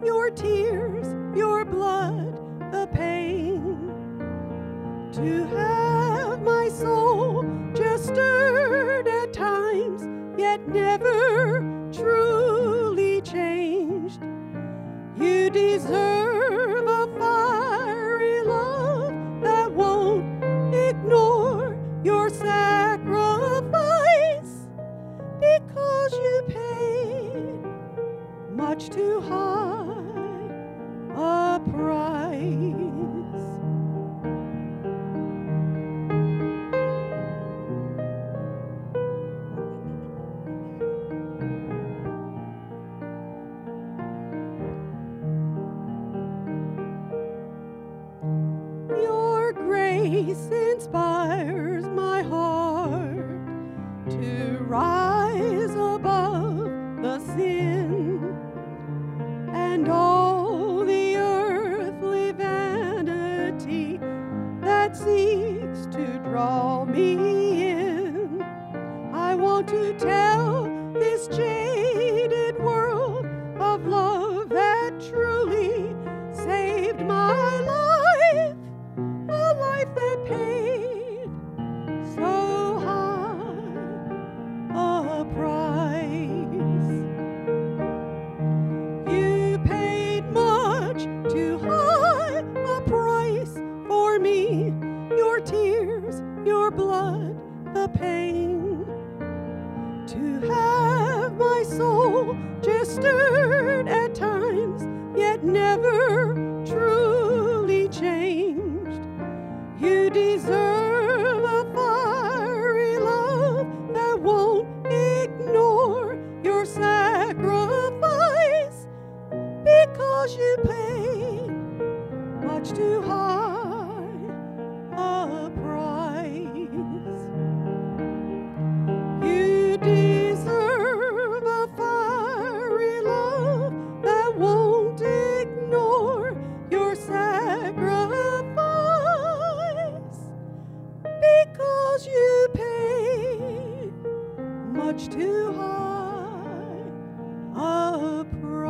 your tears, your blood, the pain. To have my soul just stirred at times, yet never truly changed. You deserve a fiery love that won't ignore your sacrifice, because you paid much too high a price. Your grace inspires my heart to rise above the sin and all the earthly vanity that seeks to draw me in. I want to tell this jaded world of love that truly saved my life, a life that paid so high a price. You paid much too high a price for me, your tears, your blood, the pain. To have my soul just stirred at times, yet never truly changed. You deserve a fiery love that won't ignore your sacrifice, because you paid much too high a price. You deserve a fiery love that won't ignore your sacrifice, because you paid much too high a price.